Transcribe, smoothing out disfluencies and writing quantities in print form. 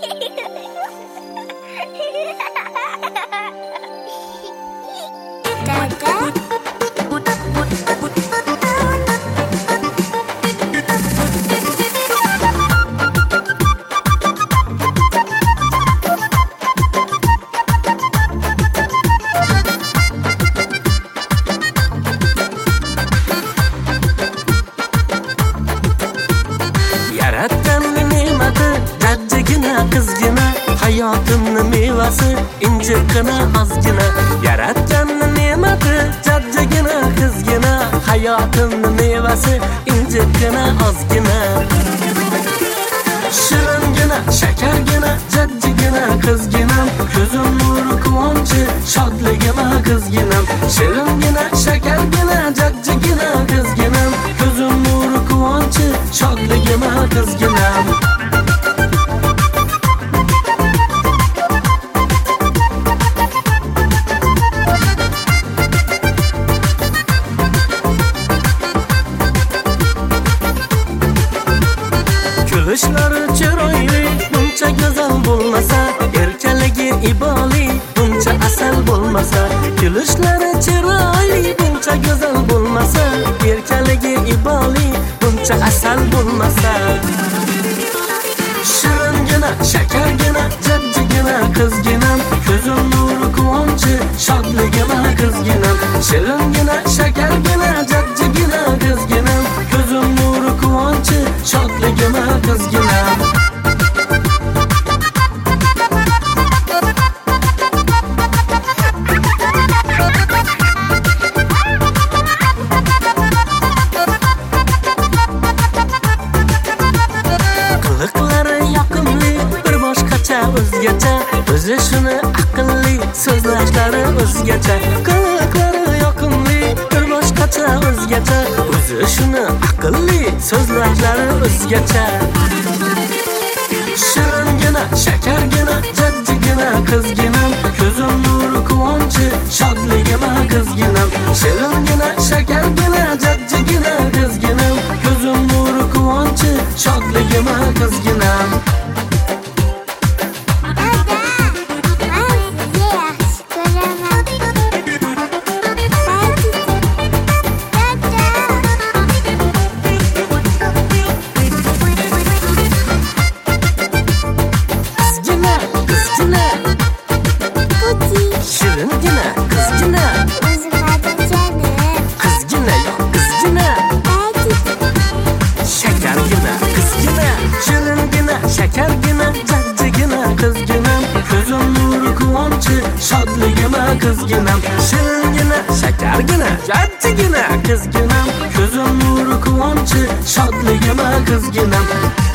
Yaratganni ne'mati jajjigina qizgina, hayotimni mevasi injiqina ozgina. Yaratganni ne'mati jajjigina qizgina, hayotimni mevasi injiqina ozgina. Shiringina, shakargina, jajjigina qizginam, ko'zim nuri quvonchi, shodligima qizginam. Shiringina, shakargina, jajjigina qizginam, ko'zim nuri quvonchi, shodligima qizginam. Kulishlari chiroyli, buncha go'zal bo'lmasa, erkaligi iboli, buncha asal bo'lmasa. Kulishlari chiroyli, buncha go'zal bo'lmasa, erkaligi iboli, buncha asal bo'lmasa. Shiringina, shakargina, jajjigina qizginam, ko'zim nuri quvonchi, shodligima qizginam. Shiringina, shakargina, jajjigina qizginam, ko'zim nuri quvonchi, shodligima qizginam. Qiliqlari yoqimli, bir boshqacha o'zgacha, o'zi shuni aqlli, so'zlashlari o'zgacha. Qiliqlari yoqimli, bir boshqacha o'zgacha, o'zi shuni aqlli, so'zlashlari o'zgacha. Shiringina, shakargina, jajjigina qizginam, ko'zim nuri quvonchi, shodligima qizginam. Shiringina, shakargina, jajjigina qizginam, ko'zim nuri quvonchi, shodligima qizginam. Shiringina, qizgina, qizgina yo'q, qizgina. Shakargina, qizgina, shiringina, shakargina, jajjigina qizginam, ko'zim nuri quvonchi, shodligima qizginam. Shiringina, shakargina, jajjigina qizginam, ko'zim nuri quvonchi, shodligima qizginam.